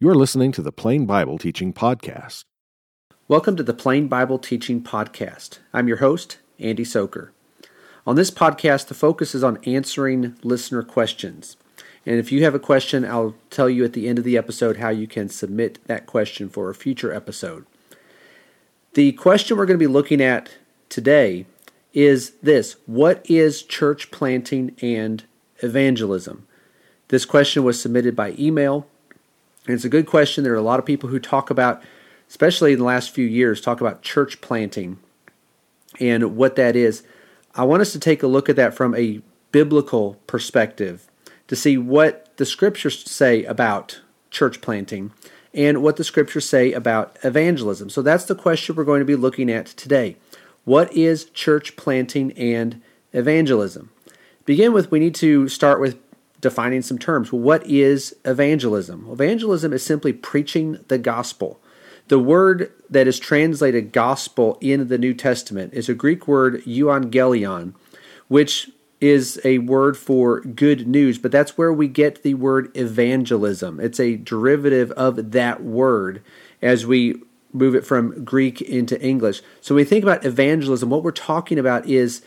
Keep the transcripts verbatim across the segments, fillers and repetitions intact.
You're listening to the Plain Bible Teaching Podcast. Welcome to the Plain Bible Teaching Podcast. I'm your host, Andy Soker. On this podcast, the focus is on answering listener questions. And if you have a question, I'll tell you at the end of the episode how you can submit that question for a future episode. The question we're going to be looking at today is this: what is church planting and evangelism? This question was submitted by email. And it's a good question. There are a lot of people who talk about, especially in the last few years, talk about church planting and what that is. I want us to take a look at that from a biblical perspective to see what the Scriptures say about church planting and what the Scriptures say about evangelism. So that's the question we're going to be looking at today. What is church planting and evangelism? To begin with, we need to start with defining some terms. What is evangelism? Evangelism is simply preaching the gospel. The word that is translated gospel in the New Testament is a Greek word euangelion, which is a word for good news, but that's where we get the word evangelism. It's a derivative of that word as we move it from Greek into English. So when we think about evangelism, what we're talking about is,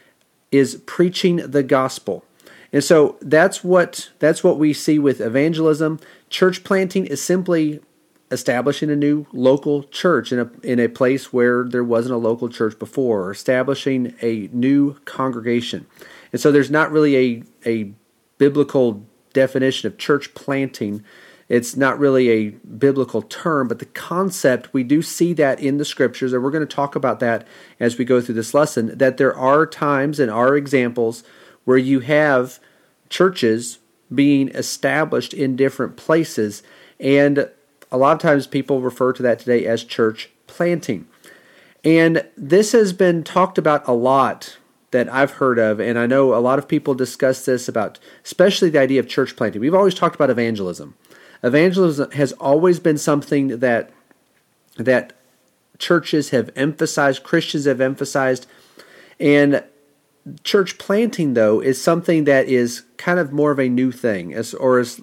is preaching the gospel. And so that's what that's what we see with evangelism. Church planting is simply establishing a new local church in a in a place where there wasn't a local church before, or establishing a new congregation. And so there's not really a, a biblical definition of church planting. It's not really a biblical term, but the concept, we do see that in the Scriptures, and we're going to talk about that as we go through this lesson, that there are times and are examples where you have churches being established in different places, and a lot of times people refer to that today as church planting. And this has been talked about a lot that I've heard of, and I know a lot of people discuss this about, especially the idea of church planting. We've always talked about evangelism. Evangelism has always been something that that churches have emphasized, Christians have emphasized, and church planting, though, is something that is kind of more of a new thing, as or as,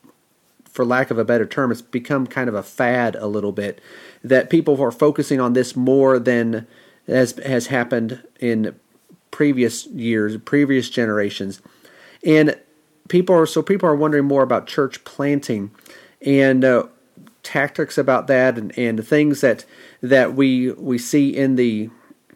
for lack of a better term, it's become kind of a fad a little bit, that people are focusing on this more than has, has happened in previous years, previous generations. And people are so people are wondering more about church planting and uh, tactics about that, and, and things that that we we see in the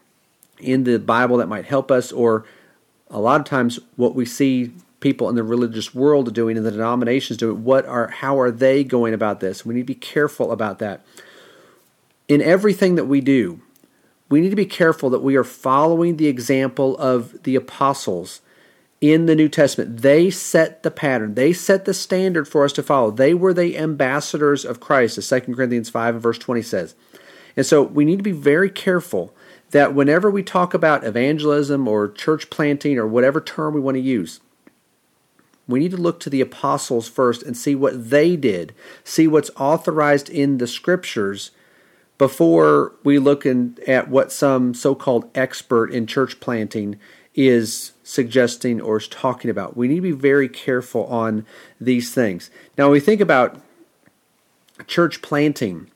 in the Bible that might help us, or a lot of times what we see people in the religious world doing, and the denominations doing. What are how are they going about this? We need to be careful about that. In everything that we do, we need to be careful that we are following the example of the apostles in the New Testament. They set the pattern. They set the standard for us to follow. They were the ambassadors of Christ, as Second Corinthians five and verse twenty says. And so we need to be very careful that whenever we talk about evangelism or church planting or whatever term we want to use, we need to look to the apostles first and see what they did, see what's authorized in the Scriptures before we look in, at what some so-called expert in church planting is suggesting or is talking about. We need to be very careful on these things. Now, when we think about church planting,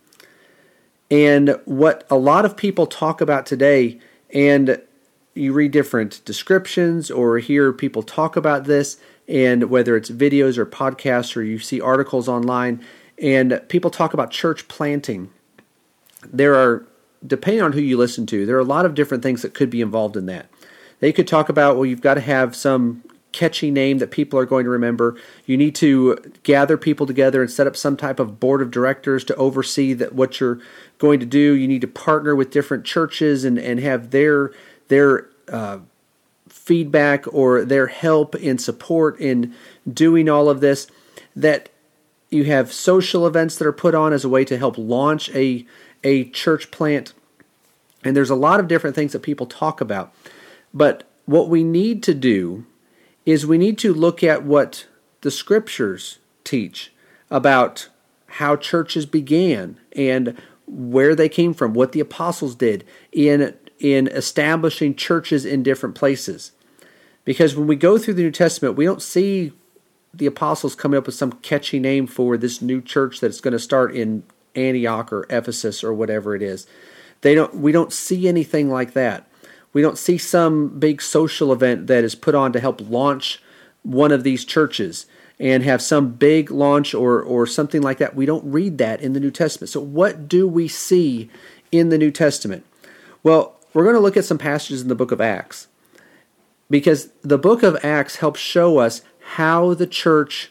and what a lot of people talk about today, and you read different descriptions or hear people talk about this, and whether it's videos or podcasts or you see articles online, and people talk about church planting, there are, depending on who you listen to, there are a lot of different things that could be involved in that. They could talk about, well, you've got to have some catchy name that people are going to remember. You need to gather people together and set up some type of board of directors to oversee that what you're going to do. You need to partner with different churches and, and have their their uh, feedback or their help and support in doing all of this. That you have social events that are put on as a way to help launch a a church plant. And there's a lot of different things that people talk about. But what we need to do is we need to look at what the Scriptures teach about how churches began and where they came from, what the apostles did in, in establishing churches in different places. Because when we go through the New Testament, we don't see the apostles coming up with some catchy name for this new church that's going to start in Antioch or Ephesus or whatever it is. They don't. We don't see anything like that. We don't see some big social event that is put on to help launch one of these churches and have some big launch or or something like that. We don't read that in the New Testament. So what do we see in the New Testament? Well, we're going to look at some passages in the book of Acts, because the book of Acts helps show us how the church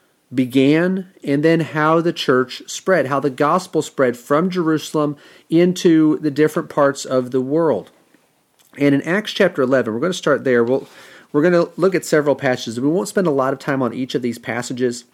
began and then how the church spread, how the gospel spread from Jerusalem into the different parts of the world. And in Acts chapter eleven, we're going to start there. We'll, we're going to look at several passages. We won't spend a lot of time on each of these passages.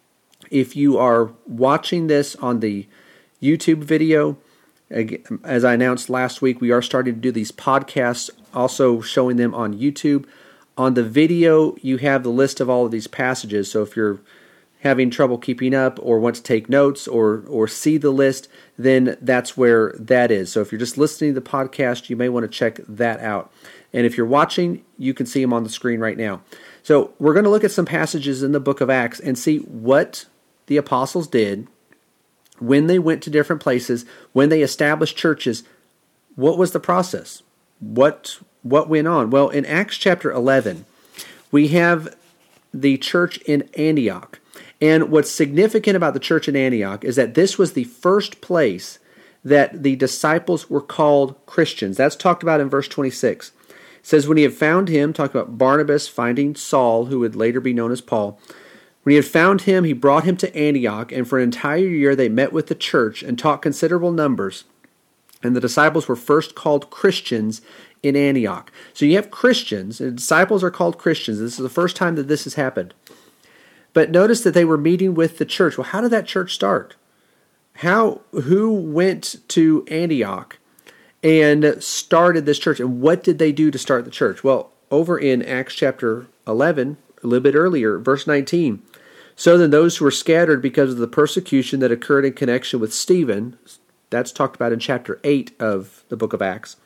If you are watching this on the YouTube video, as I announced last week, we are starting to do these podcasts, also showing them on YouTube. On the video, you have the list of all of these passages. So if you're having trouble keeping up or want to take notes or or see the list, then that's where that is. So if you're just listening to the podcast, you may want to check that out. And if you're watching, you can see them on the screen right now. So we're going to look at some passages in the book of Acts and see what the apostles did when they went to different places, when they established churches. What was the process? What what went on? Well, in Acts chapter eleven, we have the church in Antioch. And what's significant about the church in Antioch is that this was the first place that the disciples were called Christians. That's talked about in verse twenty-six. It says, when he had found him, talking about Barnabas finding Saul, who would later be known as Paul. When he had found him, he brought him to Antioch, and for an entire year they met with the church and taught considerable numbers. And the disciples were first called Christians in Antioch. So you have Christians, and disciples are called Christians. This is the first time that this has happened. But notice that they were meeting with the church. Well, how did that church start? How, who went to Antioch and started this church? And what did they do to start the church? Well, over in Acts chapter eleven, a little bit earlier, verse nineteen. So then those who were scattered because of the persecution that occurred in connection with Stephen, that's talked about in chapter eight of the book of Acts,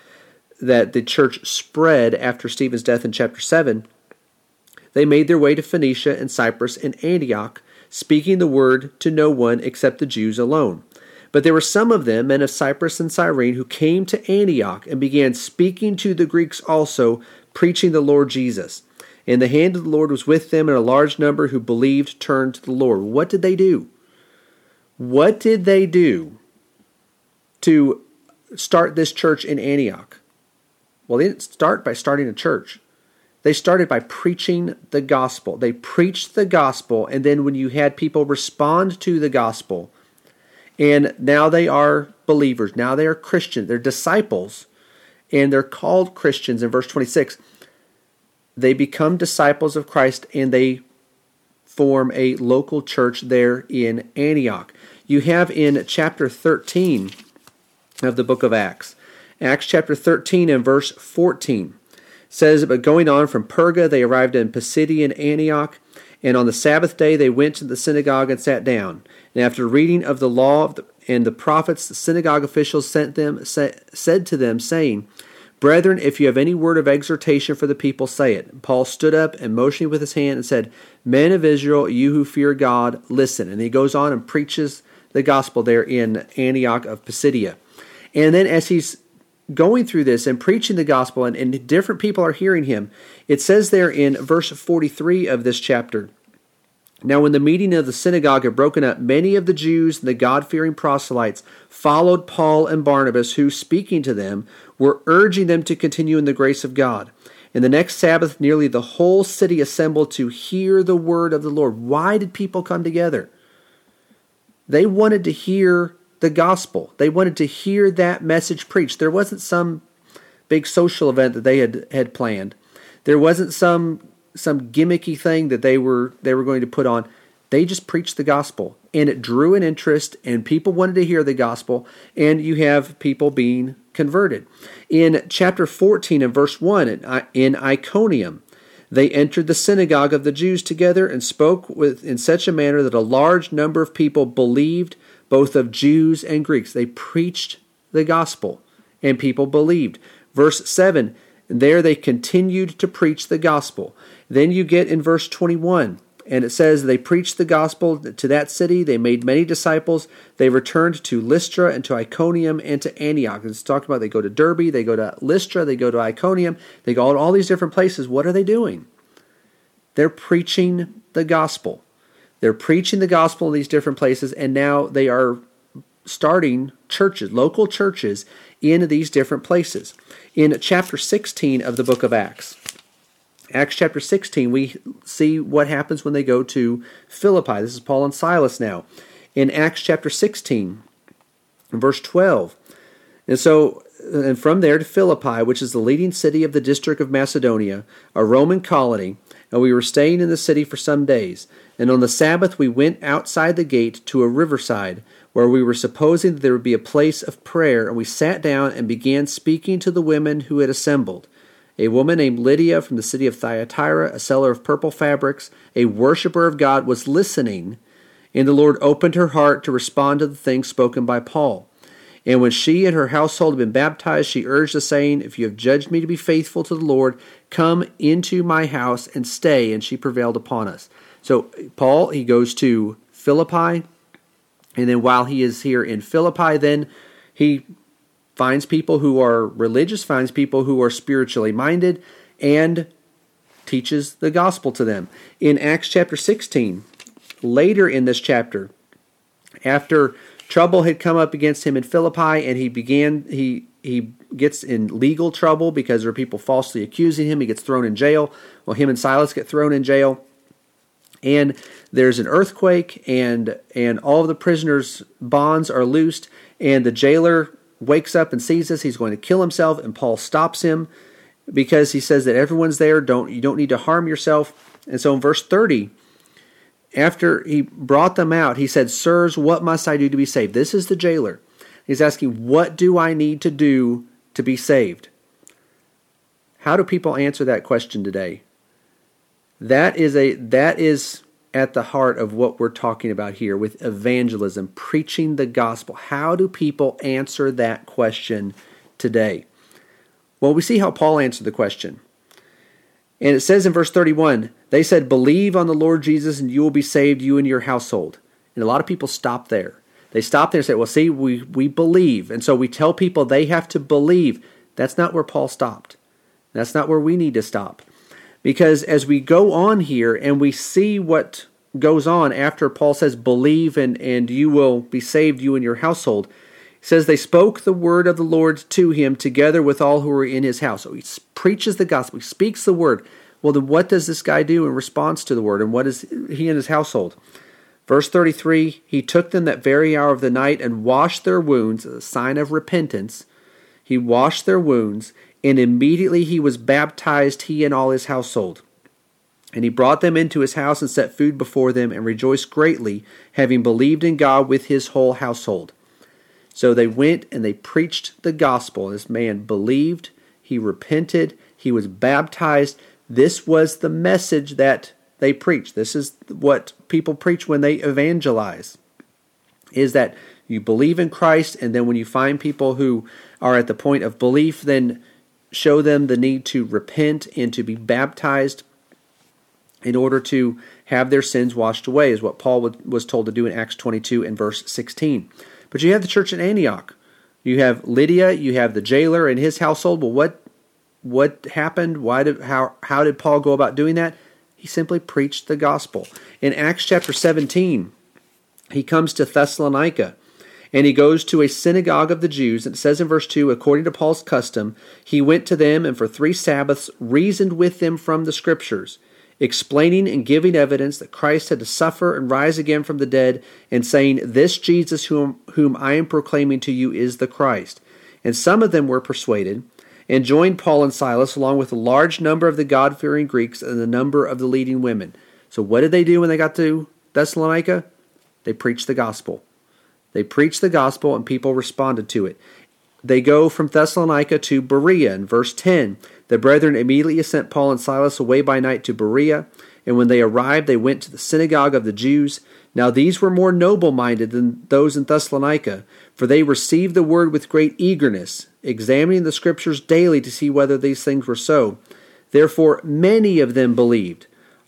that the church spread after Stephen's death in chapter seven, they made their way to Phoenicia and Cyprus and Antioch, speaking the word to no one except the Jews alone. But there were some of them, men of Cyprus and Cyrene, who came to Antioch and began speaking to the Greeks also, preaching the Lord Jesus. And the hand of the Lord was with them, and a large number who believed turned to the Lord. What did they do? What did they do to start this church in Antioch? Well, they didn't start by starting a church. They started by preaching the gospel. They preached the gospel, and then when you had people respond to the gospel, and now they are believers, now they are Christians, they're disciples, and they're called Christians in verse twenty-six. They become disciples of Christ, and they form a local church there in Antioch. You have in chapter thirteen of the book of Acts, Acts chapter thirteen and verse fourteen, says, but going on from Perga, they arrived in Pisidian Antioch, and on the Sabbath day they went to the synagogue and sat down. And after reading of the law and the prophets, the synagogue officials sent them, sa- said to them, saying, brethren, if you have any word of exhortation for the people, say it. And Paul stood up and motioning with his hand and said, men of Israel, you who fear God, listen. And he goes on and preaches the gospel there in Antioch of Pisidia. And then as he's going through this and preaching the gospel, and, and different people are hearing him, it says there in verse forty-three of this chapter, now when the meeting of the synagogue had broken up, many of the Jews and the God-fearing proselytes followed Paul and Barnabas, who, speaking to them, were urging them to continue in the grace of God. And the next Sabbath, nearly the whole city assembled to hear the word of the Lord. Why did people come together? They wanted to hear the gospel. They wanted to hear that message preached. There wasn't some big social event that they had, had planned. There wasn't some some gimmicky thing that they were they were going to put on. They just preached the gospel, and it drew an interest, and people wanted to hear the gospel, and you have people being converted. In chapter fourteen and verse one, in Iconium, they entered the synagogue of the Jews together and spoke with in such a manner that a large number of people believed, both of Jews and Greeks. They preached the gospel, and people believed. Verse seven, there they continued to preach the gospel. Then you get in verse twenty-one, And it says they preached the gospel to that city. They made many disciples. They returned to Lystra and to Iconium and to Antioch. It's talked about they go to Derbe, they go to Lystra, they go to Iconium. They go to all these different places. What are they doing? They're preaching the gospel. They're preaching the gospel in these different places, and now they are starting churches, local churches, in these different places. In chapter sixteen of the book of Acts, Acts chapter sixteen, we see what happens when they go to Philippi. This is Paul and Silas now. In Acts chapter sixteen, verse twelve. And so, and from there to Philippi, which is the leading city of the district of Macedonia, a Roman colony, and we were staying in the city for some days. And on the Sabbath we went outside the gate to a riverside, where we were supposing that there would be a place of prayer, and we sat down and began speaking to the women who had assembled. A woman named Lydia from the city of Thyatira, a seller of purple fabrics, a worshiper of God, was listening, and the Lord opened her heart to respond to the things spoken by Paul. And when she and her household had been baptized, she urged us, saying, "If you have judged me to be faithful to the Lord, come into my house and stay." And she prevailed upon us. So Paul, he goes to Philippi, and then while he is here in Philippi, then he finds people who are religious, finds people who are spiritually minded, and teaches the gospel to them. In Acts chapter sixteen, later in this chapter, after trouble had come up against him in Philippi, and he began, he he gets in legal trouble because there are people falsely accusing him. He gets thrown in jail. Well, him and Silas get thrown in jail. And there's an earthquake, and and all of the prisoners' bonds are loosed, and the jailer wakes up and sees this. He's going to kill himself, and Paul stops him because he says that everyone's there. Don't you don't need to harm yourself. And so in verse thirty, after he brought them out, he said, "Sirs, what must I do to be saved?" This is the jailer. He's asking, what do I need to do to be saved? How do people answer that question today? That is a that is at the heart of what we're talking about here with evangelism, preaching the gospel. How do people answer that question today? Well, we see how Paul answered the question. And it says in verse thirty-one, they said, "Believe on the Lord Jesus and you will be saved, you and your household." And a lot of people stop there. They stop there and say, well, see, we, we believe. And so we tell people they have to believe. That's not where Paul stopped. That's not where we need to stop. Because as we go on here and we see what goes on after Paul says, "Believe and, and you will be saved, you and your household," he says, "They spoke the word of the Lord to him together with all who were in his house." So he preaches the gospel. He speaks the word. Well, then what does this guy do in response to the word? And what is he and his household? Verse thirty-three, "He took them that very hour of the night and washed their wounds," a sign of repentance. He washed their wounds, and immediately he was baptized, he and all his household. And he brought them into his house and set food before them and rejoiced greatly, having believed in God with his whole household. So they went and they preached the gospel. This man believed, he repented, he was baptized. This was the message that they preached. This is what people preach when they evangelize, is that you believe in Christ, and then when you find people who are at the point of belief, then show them the need to repent and to be baptized in order to have their sins washed away, is what Paul was told to do in Acts twenty-two and verse sixteen. But you have the church in Antioch. You have Lydia, you have the jailer and his household. Well, what what happened? Why did how how did Paul go about doing that? He simply preached the gospel. In Acts chapter seventeen, he comes to Thessalonica, and he goes to a synagogue of the Jews. And it says in verse two, according to Paul's custom, he went to them and for three Sabbaths reasoned with them from the Scriptures, explaining and giving evidence that Christ had to suffer and rise again from the dead, and saying, "This Jesus whom, whom I am proclaiming to you is the Christ." And some of them were persuaded, and joined Paul and Silas, along with a large number of the God-fearing Greeks and a number of the leading women. So what did they do when they got to Thessalonica? They preached the gospel. They preached the gospel, and people responded to it. They go from Thessalonica to Berea. In verse ten, the brethren immediately sent Paul and Silas away by night to Berea, and when they arrived, they went to the synagogue of the Jews. Now these were more noble-minded than those in Thessalonica, for they received the word with great eagerness, examining the Scriptures daily to see whether these things were so. Therefore many of them believed,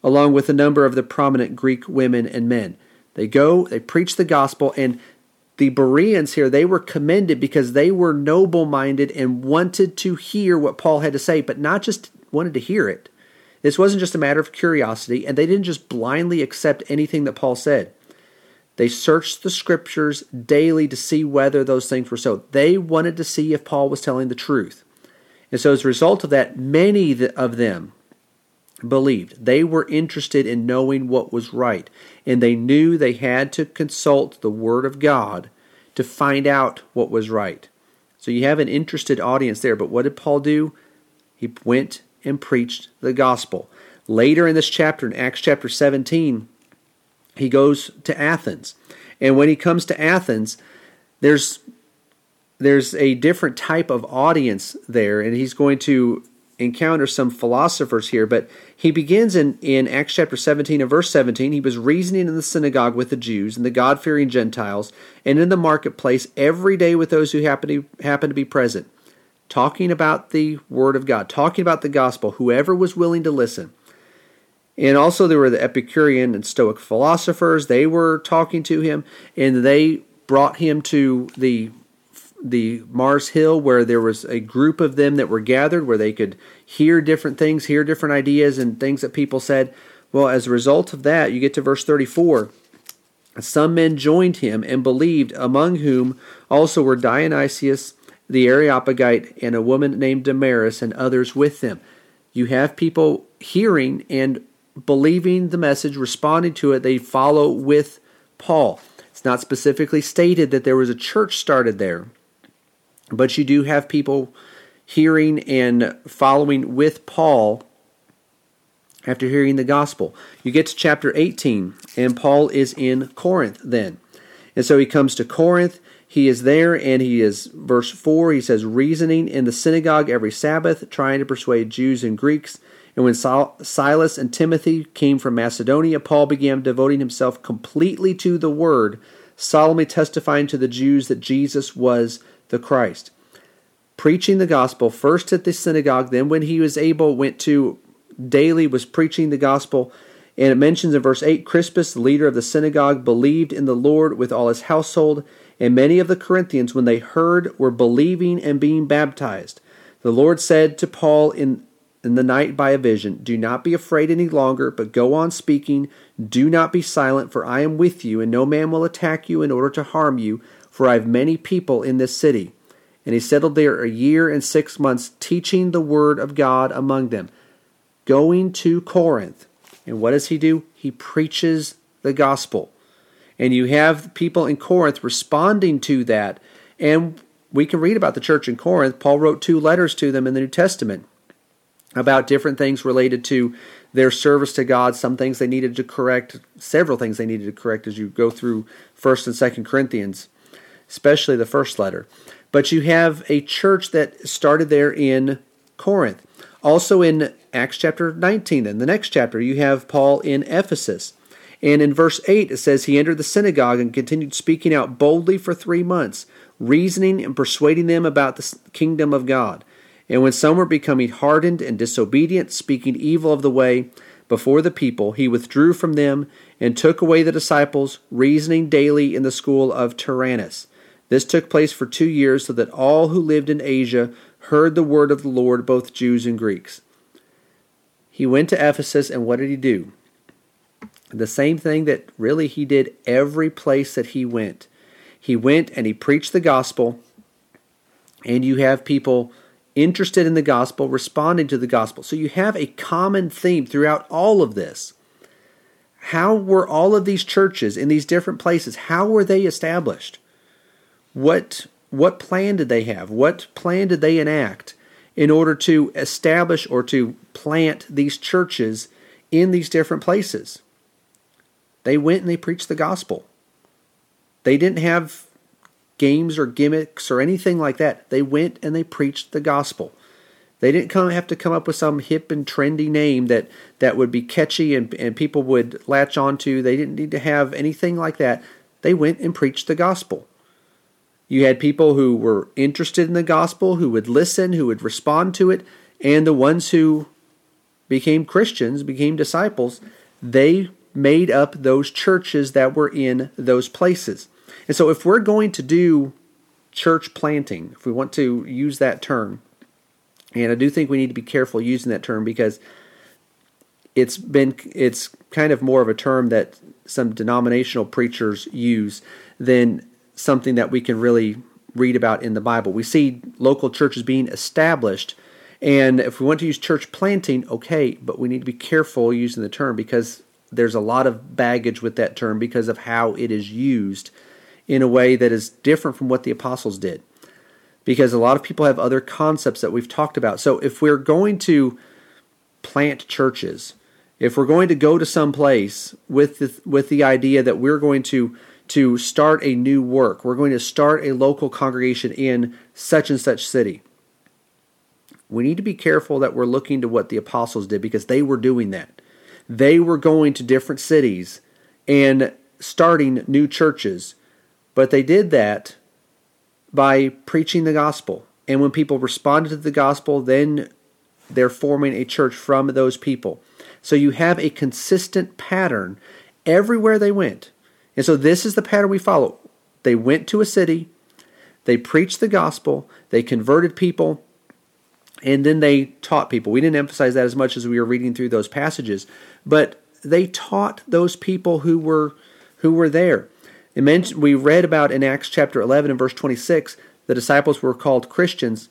along with a number of the prominent Greek women and men. They go, they preach the gospel, and the Bereans here, they were commended because they were noble-minded and wanted to hear what Paul had to say, but not just wanted to hear it. This wasn't just a matter of curiosity, and they didn't just blindly accept anything that Paul said. They searched the scriptures daily to see whether those things were so. They wanted to see if Paul was telling the truth. And so as a result of that, many of them believed. They were interested in knowing what was right, and they knew they had to consult the Word of God to find out what was right. So you have an interested audience there, but what did Paul do? He went and preached the gospel. Later in this chapter, in Acts chapter seventeen, he goes to Athens. And when he comes to Athens, there's there's a different type of audience there, and he's going to encounter some philosophers here. But he begins in, in Acts chapter seventeen and verse seventeen. He was reasoning in the synagogue with the Jews and the God-fearing Gentiles, and in the marketplace every day with those who happen to, happen to be present, talking about the Word of God, talking about the gospel, whoever was willing to listen. And also there were the Epicurean and Stoic philosophers. They were talking to him, and they brought him to the the Mars Hill, where there was a group of them that were gathered, where they could hear different things, hear different ideas and things that people said. Well, as a result of that, you get to verse thirty-four. Some men joined him and believed, among whom also were Dionysius the Areopagite and a woman named Damaris and others with them. You have people hearing and believing the message, responding to it. They follow with Paul. It's not specifically stated that there was a church started there, but you do have people hearing and following with Paul after hearing the gospel. You get to chapter eighteen, and Paul is in Corinth then. And so he comes to Corinth. He is there, and he is, verse four, he says, reasoning in the synagogue every Sabbath, trying to persuade Jews and Greeks. And when Silas and Timothy came from Macedonia, Paul began devoting himself completely to the word, solemnly testifying to the Jews that Jesus was the Christ. Preaching the gospel, first at the synagogue, then when he was able, went to daily, was preaching the gospel. And it mentions in verse eight, Crispus, the leader of the synagogue, believed in the Lord with all his household, and many of the Corinthians, when they heard, were believing and being baptized. The Lord said to Paul in in the night by a vision, do not be afraid any longer, but go on speaking. Do not be silent, for I am with you, and no man will attack you in order to harm you, for I have many people in this city. And he settled there a year and six months, teaching the word of God among them. Going to Corinth. And what does he do? He preaches the gospel. And you have people in Corinth responding to that. And we can read about the church in Corinth. Paul wrote two letters to them in the New Testament about different things related to their service to God, some things they needed to correct, several things they needed to correct as you go through First and Second Corinthians, especially the first letter. But you have a church that started there in Corinth. Also in Acts chapter nineteen, in the next chapter, you have Paul in Ephesus. And in verse eight, it says, he entered the synagogue and continued speaking out boldly for three months, reasoning and persuading them about the kingdom of God. And when some were becoming hardened and disobedient, speaking evil of the way before the people, he withdrew from them and took away the disciples, reasoning daily in the school of Tyrannus. This took place for two years, so that all who lived in Asia heard the word of the Lord, both Jews and Greeks. He went to Ephesus, and what did he do? The same thing that really he did every place that he went. He went and he preached the gospel, and you have people interested in the gospel, responding to the gospel. So you have a common theme throughout all of this. How were all of these churches in these different places, how were they established? What, what plan did they have? What plan did they enact in order to establish or to plant these churches in these different places? They went and they preached the gospel. They didn't have games or gimmicks or anything like that. They went and they preached the gospel. They didn't come have to come up with some hip and trendy name that, that would be catchy and, and people would latch onto. They didn't need to have anything like that. They went and preached the gospel. You had people who were interested in the gospel, who would listen, who would respond to it, and the ones who became Christians, became disciples, They made up those churches that were in those places. And so if we're going to do church planting, if we want to use that term, and I do think we need to be careful using that term because it's been it's kind of more of a term that some denominational preachers use than something that we can really read about in the Bible. We see local churches being established, and if we want to use church planting, okay, but we need to be careful using the term because there's a lot of baggage with that term because of how it is used in a way that is different from what the apostles did. Because a lot of people have other concepts that we've talked about. So if we're going to plant churches, if we're going to go to some place with the, with the idea that we're going to to start a new work, we're going to start a local congregation in such and such city, we need to be careful that we're looking to what the apostles did because they were doing that. They were going to different cities and starting new churches, but they did that by preaching the gospel. And when people responded to the gospel, then they're forming a church from those people. So you have a consistent pattern everywhere they went. And so this is the pattern we follow. They went to a city, they preached the gospel, they converted people, and then they taught people. We didn't emphasize that as much as we were reading through those passages, but they taught those people who were who were there. It mentioned, we read about in Acts chapter eleven and verse twenty-six, the disciples were called Christians,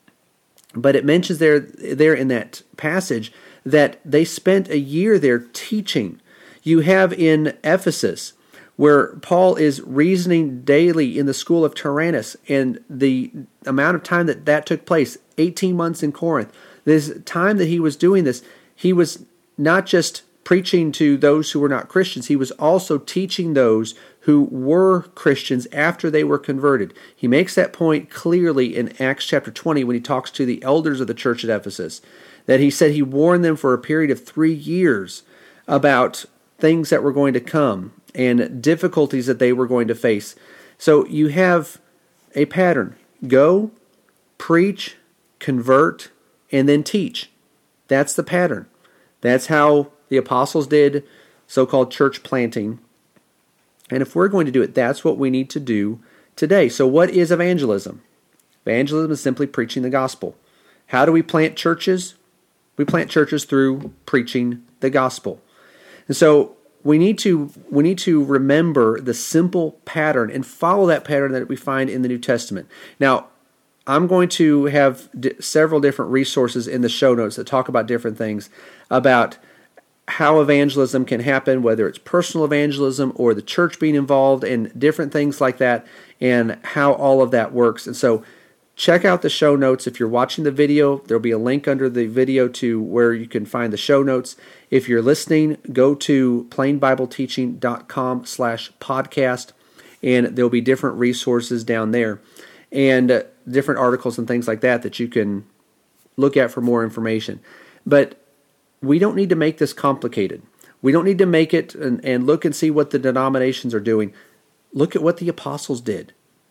but it mentions there, there in that passage that they spent a year there teaching. You have in Ephesus, where Paul is reasoning daily in the school of Tyrannus, and the amount of time that that took place, eighteen months in Corinth. This time that he was doing this, he was not just preaching to those who were not Christians, he was also teaching those who were Christians after they were converted. He makes that point clearly in Acts chapter twenty when he talks to the elders of the church at Ephesus, that he said he warned them for a period of three years about things that were going to come and difficulties that they were going to face. So you have a pattern. Go, preach, convert, and then teach. That's the pattern. That's how the apostles did so-called church planting. And if we're going to do it, that's what we need to do today. So what is evangelism? Evangelism is simply preaching the gospel. How do we plant churches? We plant churches through preaching the gospel. And so we need to we need to remember the simple pattern and follow that pattern that we find in the New Testament. Now, I'm going to have d- several different resources in the show notes that talk about different things about how evangelism can happen, whether it's personal evangelism or the church being involved and different things like that, and how all of that works. And so check out the show notes. If you're watching the video, there'll be a link under the video to where you can find the show notes. If you're listening, go to plainbibleteaching.com slash podcast, and there'll be different resources down there and uh, different articles and things like that that you can look at for more information. But we don't need to make this complicated. We don't need to make it and, and look and see what the denominations are doing. Look at what the apostles did.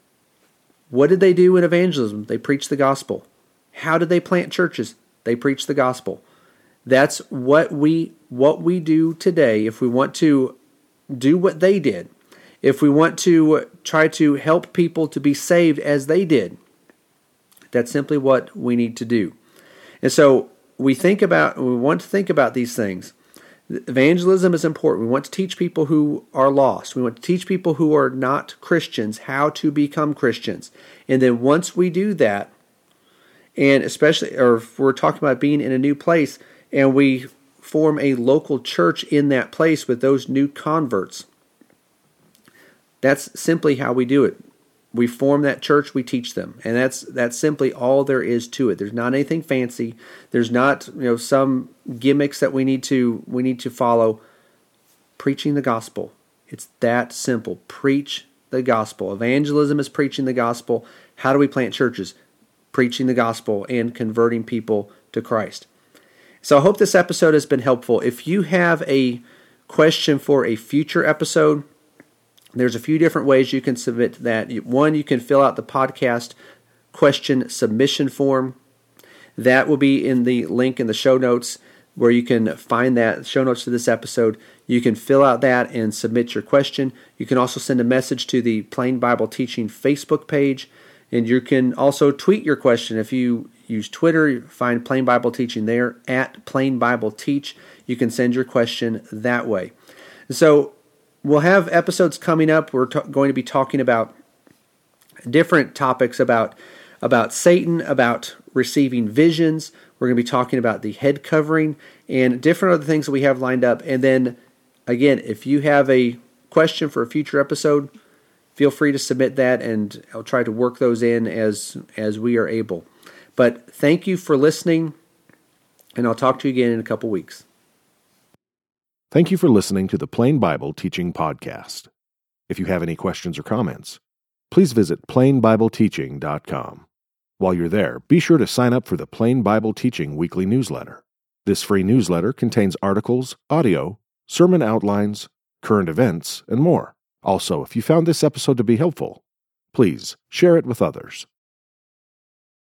What did they do in evangelism? They preached the gospel. How did they plant churches? They preached the gospel. That's what we what we do today if we want to do what they did. If we want to try to help people to be saved as they did. That's simply what we need to do. And so we think about we want to think about these things. Evangelism is important. We want to teach people who are lost. We want to teach people who are not Christians how to become Christians. And then once we do that, and especially, or if we're talking about being in a new place, and we form a local church in that place with those new converts, that's simply how we do it. We form that church, we teach them. And that's that's simply all there is to it. There's not anything fancy. There's not, you know, some gimmicks that we need to we need to follow. Preaching the gospel. It's that simple. Preach the gospel. Evangelism is preaching the gospel. How do we plant churches? Preaching the gospel and converting people to Christ. So I hope this episode has been helpful. If you have a question for a future episode, there's a few different ways you can submit that. One, you can fill out the podcast question submission form. That will be in the link in the show notes. where you can find that show notes to this episode. You can fill out that and submit your question. You can also send a message to the Plain Bible Teaching Facebook page, and you can also tweet your question. If you use Twitter, find Plain Bible Teaching there, at Plain Bible Teach. You can send your question that way. So we'll have episodes coming up. We're t- going to be talking about different topics about, about Satan, about receiving visions. We're going to be talking about the head covering and different other things that we have lined up. And then, again, if you have a question for a future episode, feel free to submit that, and I'll try to work those in as as we are able. But thank you for listening, and I'll talk to you again in a couple weeks. Thank you for listening to the Plain Bible Teaching Podcast. If you have any questions or comments, please visit plain bible teaching dot com. While you're there, be sure to sign up for the Plain Bible Teaching weekly newsletter. This free newsletter contains articles, audio, sermon outlines, current events, and more. Also, if you found this episode to be helpful, please share it with others.